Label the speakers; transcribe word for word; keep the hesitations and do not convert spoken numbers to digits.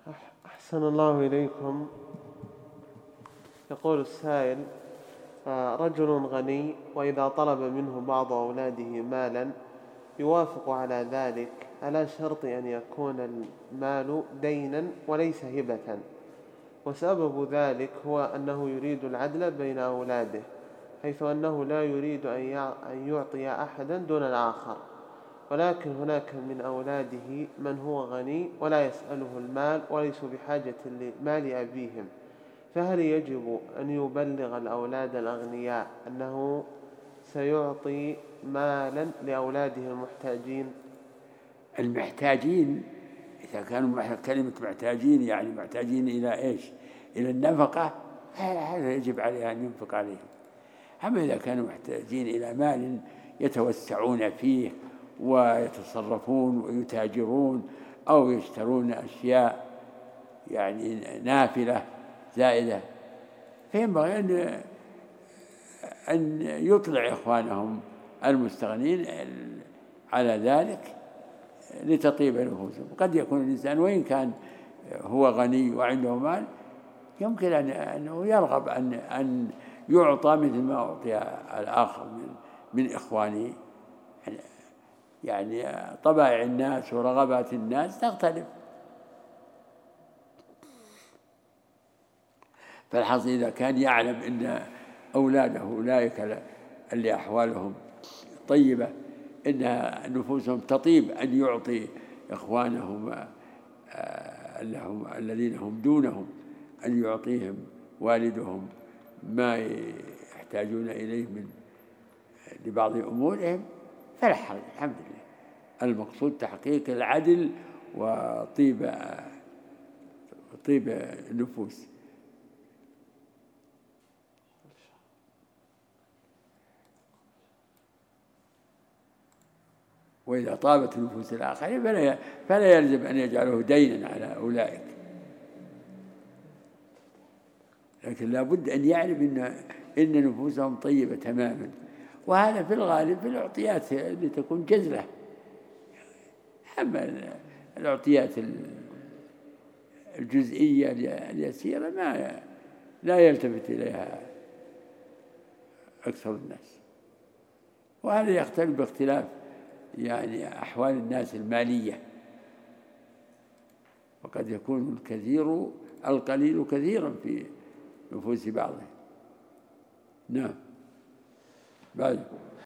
Speaker 1: أحسن الله إليكم. يقول السائل: رجل غني وإذا طلب منه بعض أولاده مالا يوافق على ذلك على شرط أن يكون المال دينا وليس هبة، وسبب ذلك هو أنه يريد العدل بين أولاده، حيث أنه لا يريد أن يعطي أحدا دون الآخر، ولكن هناك من أولاده من هو غني ولا يسأله المال وليسوا بحاجة لمال أبيهم، فهل يجب أن يبلغ الأولاد الأغنياء أنه سيعطي مالا لأولاده المحتاجين؟
Speaker 2: المحتاجين إذا كانوا كلمة محتاجين يعني محتاجين إلى إيش؟ إلى النفقة، هذا يجب عليه أن ينفق عليهم. أما إذا كانوا محتاجين إلى مال يتوسعون فيه ويتصرفون ويتاجرون أو يشترون أشياء يعني نافلة زائدة، فينبغي أن أن يطلع إخوانهم المستغنين على ذلك لتطيب نفوسهم. قد يكون الإنسان وإن كان هو غني وعنده مال يمكن أنه يرغب أن أن يعطى مثل ما أعطي الآخر من من إخوانه. يعني طبائع الناس ورغبات الناس تختلف. فالحظ إذا كان يعلم أن أولاده أولئك اللي أحوالهم طيبة إن نفوسهم تطيب أن يعطي إخوانهم الذين هم دونهم، أن يعطيهم والدهم ما يحتاجون إليه من لبعض أمورهم، فلا حرج، الحمد لله. المقصود تحقيق العدل وطيب طيب النفوس. وإذا طابت نفوس الآخرين فلا فلا يلزم أن يجعله دينا على أولئك، لكن لا بد أن يعلم إن إن نفوسهم طيبة تماما. وهذا في الغالب في الأعطيات اللي تكون جزلة. أما الأعطيات الجزئية اليسيرة ما لا يلتفت إليها أكثر الناس. وهذا يختلف باختلاف يعني أحوال الناس المالية، وقد يكون الكثير القليل كثيرا في نفوس بعضهم. نعم. بعد